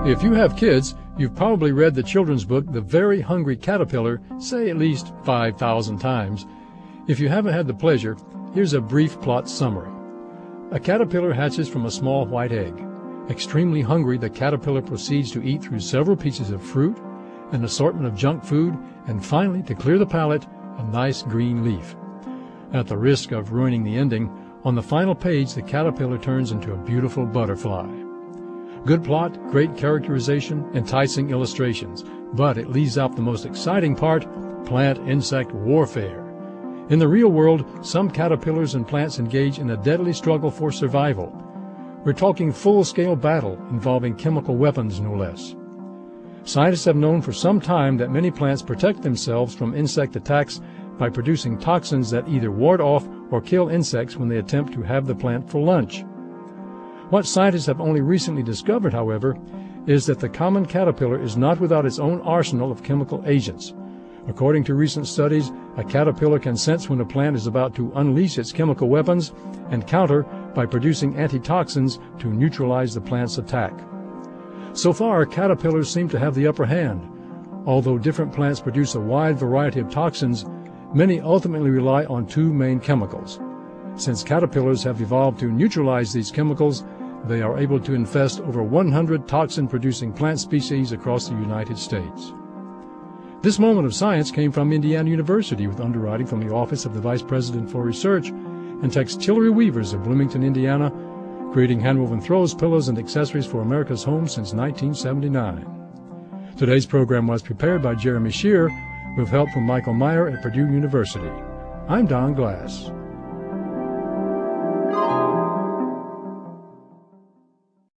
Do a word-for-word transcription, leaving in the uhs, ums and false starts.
If you have kids, you've probably read the children's book The Very Hungry Caterpillar, say at least five thousand times. If you haven't had the pleasure, here's a brief plot summary. A caterpillar hatches from a small white egg. Extremely hungry, the caterpillar proceeds to eat through several pieces of fruit, an assortment of junk food, and finally, to clear the palate, a nice green leaf. At the risk of ruining the ending, on the final page the caterpillar turns into a beautiful butterfly. Good plot, great characterization, enticing illustrations, but it leaves out the most exciting part, plant-insect warfare. In the real world, some caterpillars and plants engage in a deadly struggle for survival. We're talking full-scale battle involving chemical weapons, no less. Scientists have known for some time that many plants protect themselves from insect attacks by producing toxins that either ward off or kill insects when they attempt to have the plant for lunch. What scientists have only recently discovered, however, is that the common caterpillar is not without its own arsenal of chemical agents. According to recent studies, a caterpillar can sense when a plant is about to unleash its chemical weapons and counter by producing antitoxins to neutralize the plant's attack. So far, caterpillars seem to have the upper hand. Although different plants produce a wide variety of toxins, many ultimately rely on two main chemicals. Since caterpillars have evolved to neutralize these chemicals, they are able to infest over one hundred toxin-producing plant species across the United States. This moment of science came from Indiana University with underwriting from the Office of the Vice President for Research and Textillery Weavers of Bloomington, Indiana, creating handwoven throws, pillows, and accessories for America's home since nineteen seventy-nine. Today's program was prepared by Jeremy Shear with help from Michael Meyer at Purdue University. I'm Don Glass.